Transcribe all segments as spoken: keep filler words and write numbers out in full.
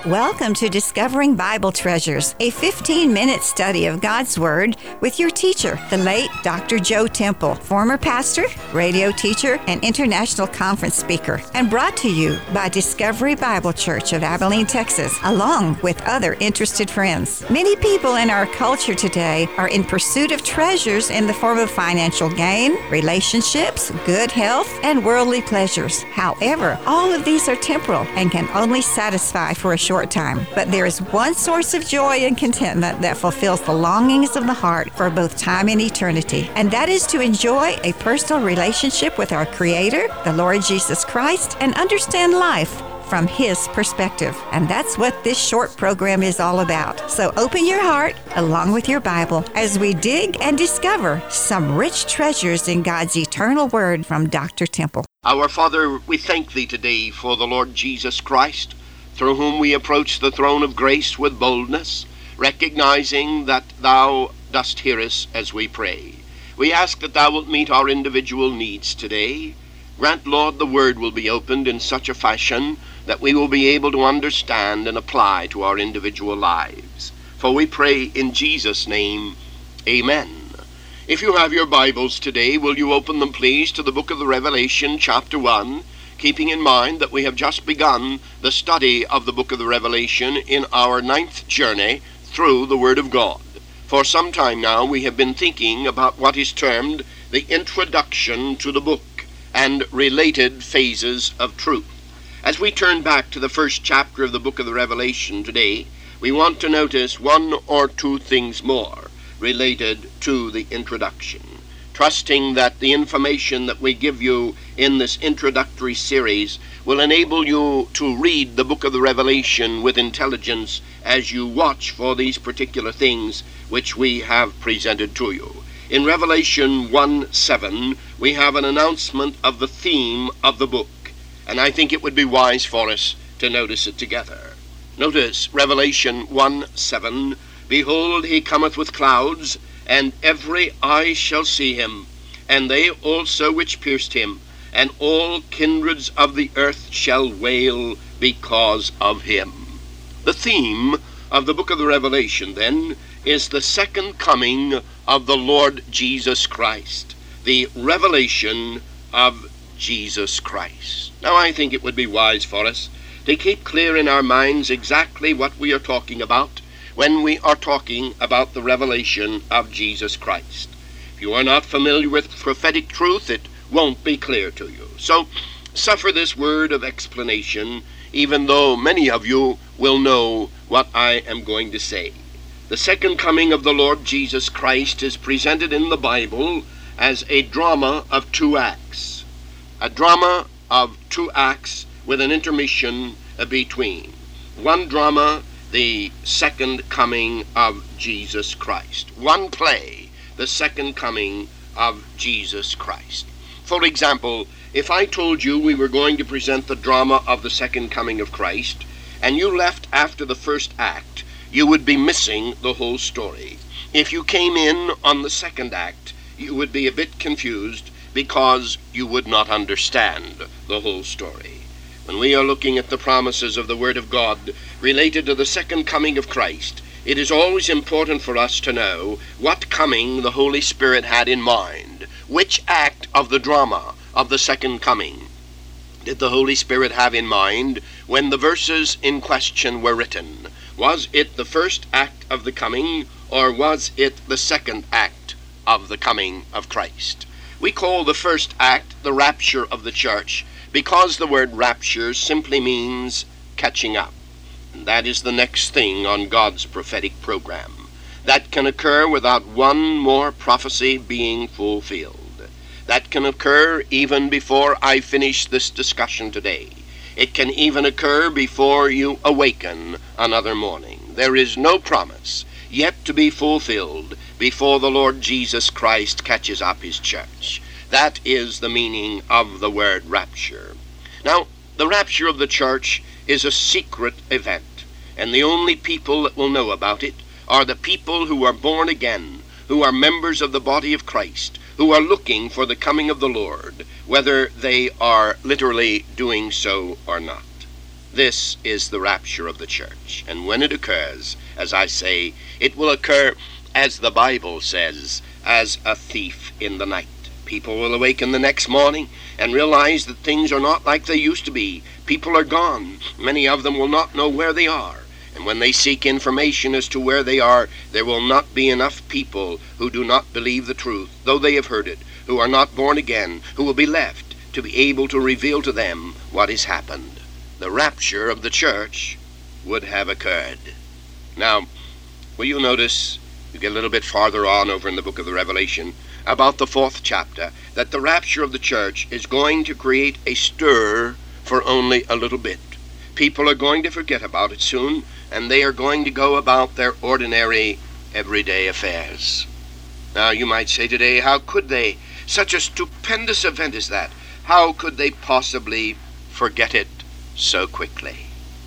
Welcome to Discovering Bible Treasures, a fifteen-minute study of God's Word with your teacher, the late Doctor Joe Temple, former pastor, radio teacher, and international conference speaker, and brought to you by Discovery Bible Church of Abilene, Texas, along with other interested friends. Many people in our culture today are in pursuit of treasures in the form of financial gain, relationships, good health, and worldly pleasures. However, all of these are temporal and can only satisfy for a short time. But there is one source of joy and contentment that fulfills the longings of the heart for both time and eternity, and that is to enjoy a personal relationship with our Creator, the Lord Jesus Christ, and understand life from His perspective. And that's what this short program is all about. So open your heart along with your Bible as we dig and discover some rich treasures in God's eternal Word from Doctor Temple. Our Father, we thank Thee today for the Lord Jesus Christ, through whom we approach the throne of grace with boldness, recognizing that Thou dost hear us as we pray. We ask that Thou wilt meet our individual needs today. Grant, Lord, the Word will be opened in such a fashion that we will be able to understand and apply to our individual lives. For we pray in Jesus' name, amen. If you have your Bibles today, will you open them, please, to the book of the Revelation, chapter one, keeping in mind that we have just begun the study of the book of the Revelation in our ninth journey through the Word of God. For some time now we have been thinking about what is termed the introduction to the book and related phases of truth. As we turn back to the first chapter of the book of the Revelation today, we want to notice one or two things more related to the introduction, trusting that the information that we give you in this introductory series will enable you to read the book of the Revelation with intelligence as you watch for these particular things which we have presented to you. In Revelation one seven, we have an announcement of the theme of the book, and I think it would be wise for us to notice it together. Notice Revelation one seven, "Behold, he cometh with clouds, and every eye shall see him, and they also which pierced him, and all kindreds of the earth shall wail because of him." The theme of the book of the Revelation, then, is the second coming of the Lord Jesus Christ, the revelation of Jesus Christ. Now, I think it would be wise for us to keep clear in our minds exactly what we are talking about when we are talking about the revelation of Jesus Christ. If you are not familiar with prophetic truth, it won't be clear to you. So suffer this word of explanation, even though many of you will know what I am going to say. The second coming of the Lord Jesus Christ is presented in the Bible as a drama of two acts. A drama of two acts with an intermission between. One drama, the second coming of Jesus Christ. One play, the second coming of Jesus Christ. For example, if I told you we were going to present the drama of the second coming of Christ, and you left after the first act, you would be missing the whole story. If you came in on the second act, you would be a bit confused because you would not understand the whole story. When we are looking at the promises of the Word of God related to the second coming of Christ, it is always important for us to know what coming the Holy Spirit had in mind. Which act of the drama of the second coming did the Holy Spirit have in mind when the verses in question were written? Was it the first act of the coming, or was it the second act of the coming of Christ? We call the first act the rapture of the church, because the word rapture simply means catching up. And that is the next thing on God's prophetic program. That can occur without one more prophecy being fulfilled. That can occur even before I finish this discussion today. It can even occur before you awaken another morning. There is no promise yet to be fulfilled before the Lord Jesus Christ catches up his church. That is the meaning of the word rapture. Now, the rapture of the church is a secret event, and the only people that will know about it are the people who are born again, who are members of the body of Christ, who are looking for the coming of the Lord, whether they are literally doing so or not. This is the rapture of the church. And when it occurs, as I say, it will occur, as the Bible says, as a thief in the night. People will awaken the next morning and realize that things are not like they used to be. People are gone. Many of them will not know where they are. And when they seek information as to where they are, there will not be enough people who do not believe the truth, though they have heard it, who are not born again, who will be left to be able to reveal to them what has happened. The rapture of the church would have occurred. Now, will you notice, you get a little bit farther on over in the book of the Revelation, about the fourth chapter, that the rapture of the church is going to create a stir for only a little bit. People are going to forget about it soon, and they are going to go about their ordinary, everyday affairs. Now, you might say today, how could they? Such a stupendous event as that. How could they possibly forget it so quickly?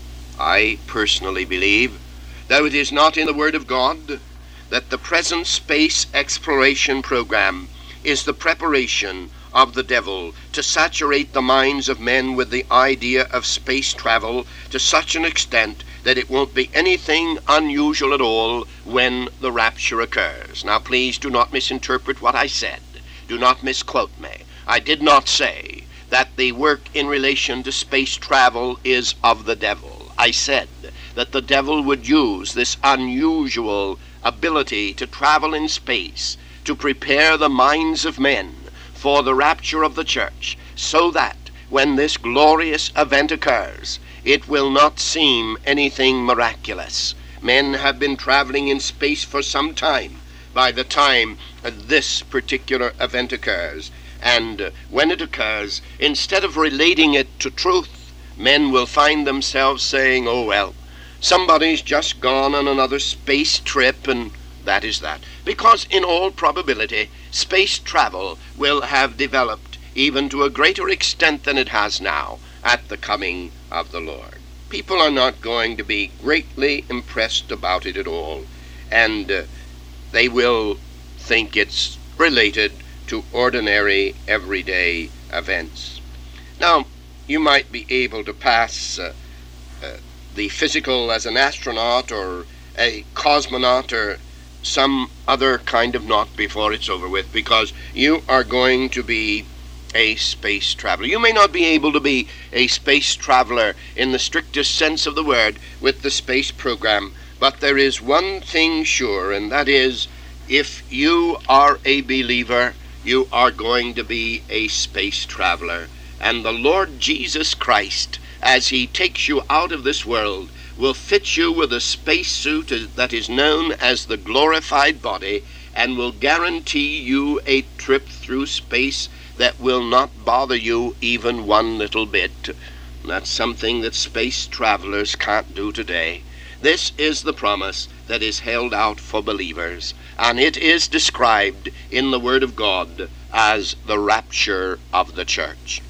I personally believe that it is not in the Word of God that the present space exploration program is the preparation of the devil to saturate the minds of men with the idea of space travel to such an extent that it won't be anything unusual at all when the rapture occurs. Now, please do not misinterpret what I said. Do not misquote me. I did not say that the work in relation to space travel is of the devil. I said that the devil would use this unusual ability to travel in space to prepare the minds of men for the rapture of the church, so that when this glorious event occurs, it will not seem anything miraculous. Men have been traveling in space for some time by the time this particular event occurs. And when it occurs, instead of relating it to truth, men will find themselves saying, oh well, somebody's just gone on another space trip, and that is that. Because in all probability, space travel will have developed even to a greater extent than it has now at the coming of the Lord. People are not going to be greatly impressed about it at all, and uh, they will think it's related to ordinary, everyday events. Now, you might be able to pass uh, uh, the physical as an astronaut or a cosmonaut or some other kind of knot before it's over with, because you are going to be a space traveler. You may not be able to be a space traveler in the strictest sense of the word with the space program, but there is one thing sure, and that is, if you are a believer, you are going to be a space traveler. And the Lord Jesus Christ, as he takes you out of this world, will fit you with a space suit that is known as the glorified body, and will guarantee you a trip through space that will not bother you even one little bit. That's something that space travelers can't do today. This is the promise that is held out for believers, and it is described in the Word of God as the rapture of the church.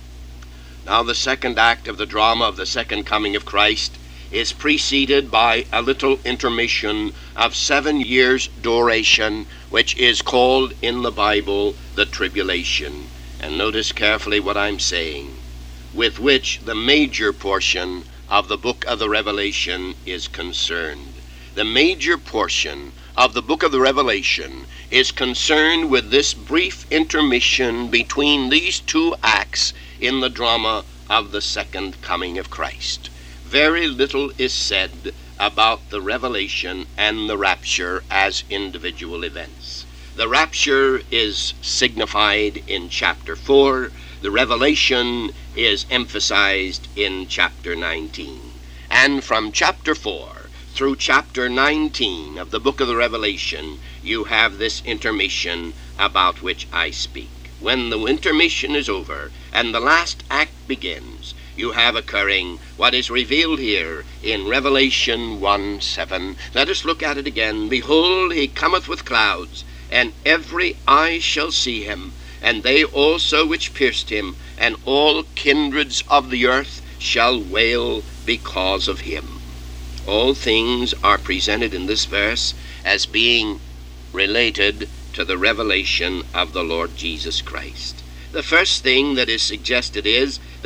Now, the second act of the drama of the second coming of Christ is preceded by a little intermission of seven years' duration, which is called in the Bible the tribulation. And notice carefully what I'm saying, with which the major portion of the book of the Revelation is concerned. The major portion of the book of the Revelation is concerned with this brief intermission between these two acts in the drama of the second coming of Christ. Very little is said about the revelation and the rapture as individual events. The rapture is signified in chapter four. The revelation is emphasized in chapter nineteen. And from chapter four through chapter nineteen of the book of the Revelation, you have this intermission about which I speak. When the intermission is over and the last act begins, you have occurring what is revealed here in Revelation one seven. Let us look at it again. Behold, he cometh with clouds, and every eye shall see him, and they also which pierced him, and all kindreds of the earth shall wail because of him. All things are presented in this verse as being related to the revelation of the Lord Jesus Christ. The first thing that is suggested is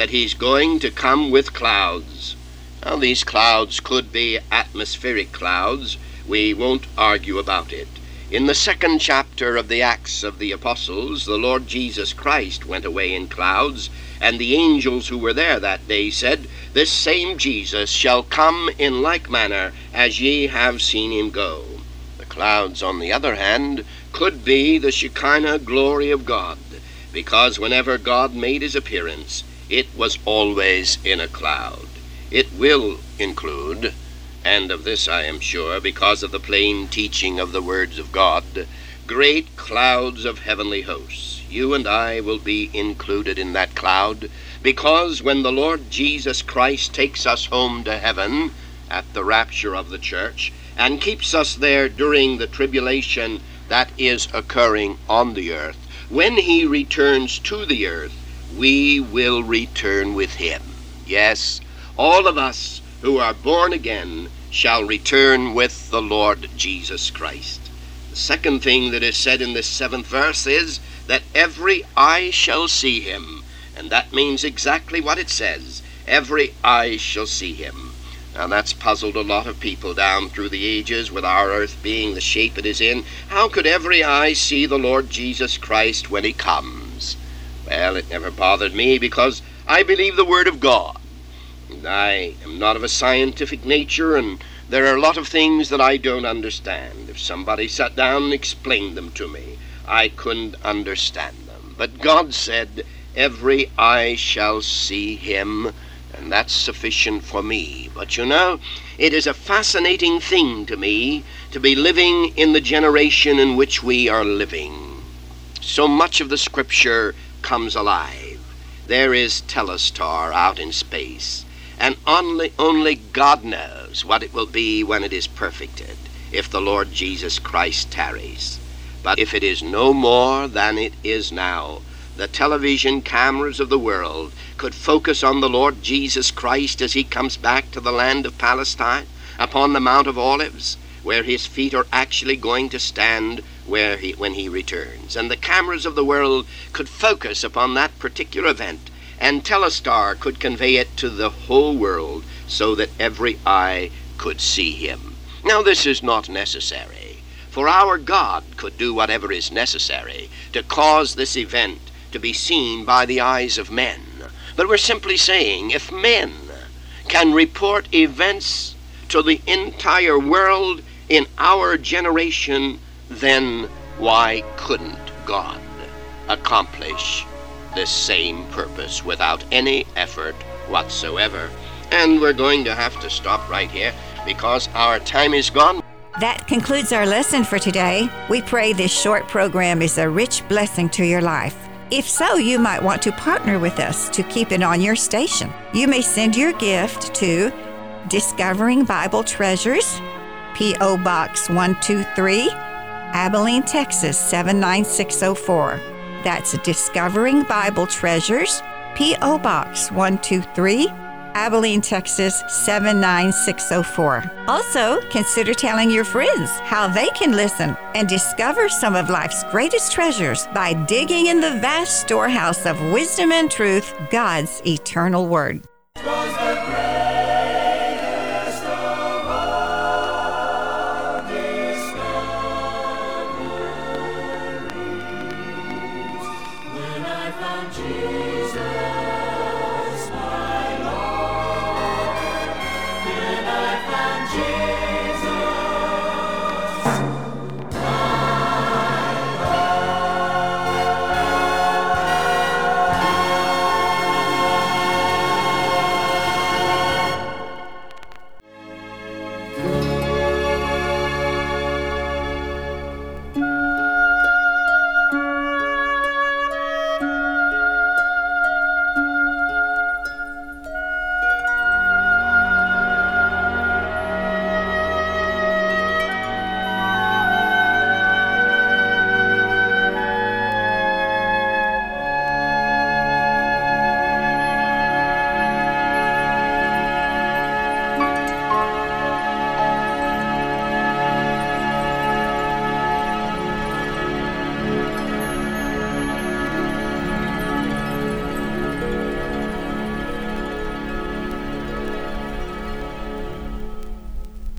that he's going to come with clouds. Now, these clouds could be atmospheric clouds. We won't argue about it. In the second chapter of the Acts of the Apostles, the Lord Jesus Christ went away in clouds, and the angels who were there that day said, "This same Jesus shall come in like manner as ye have seen him go." The clouds, on the other hand, could be the Shekinah glory of God, because whenever God made his appearance, it was always in a cloud. It will include, and of this I am sure, because of the plain teaching of the words of God, great clouds of heavenly hosts. You and I will be included in that cloud, because when the Lord Jesus Christ takes us home to heaven at the rapture of the church, and keeps us there during the tribulation that is occurring on the earth, when he returns to the earth, we will return with him. Yes, all of us who are born again shall return with the Lord Jesus Christ. The second thing that is said in this seventh verse is that every eye shall see him. And that means exactly what it says. Every eye shall see him. Now, that's puzzled a lot of people down through the ages, with our earth being the shape it is in. How could every eye see the Lord Jesus Christ when he comes? Well, it never bothered me, because I believe the Word of God. I am not of a scientific nature, and there are a lot of things that I don't understand. If somebody sat down and explained them to me, I couldn't understand them. But God said, every eye shall see him, and that's sufficient for me. But you know, it is a fascinating thing to me to be living in the generation in which we are living. So much of the Scripture comes alive. There is Telestar out in space, and only, only God knows what it will be when it is perfected, if the Lord Jesus Christ tarries. But if it is no more than it is now, the television cameras of the world could focus on the Lord Jesus Christ as he comes back to the land of Palestine, upon the Mount of Olives, where his feet are actually going to stand where he, when he returns. And the cameras of the world could focus upon that particular event, and Telestar could convey it to the whole world so that every eye could see him. Now, this is not necessary, for our God could do whatever is necessary to cause this event to be seen by the eyes of men. But we're simply saying, if men can report events to the entire world in our generation, then why couldn't God accomplish this same purpose without any effort whatsoever? And we're going to have to stop right here because our time is gone. That concludes our lesson for today. We pray this short program is a rich blessing to your life. If so, you might want to partner with us to keep it on your station. You may send your gift to Discovering Bible Treasures, P O. Box one two three, Abilene, Texas seven nine six oh four. That's Discovering Bible Treasures, P O. Box one two three, Abilene, Texas seven nine six oh four. Also, consider telling your friends how they can listen and discover some of life's greatest treasures by digging in the vast storehouse of wisdom and truth, God's eternal Word.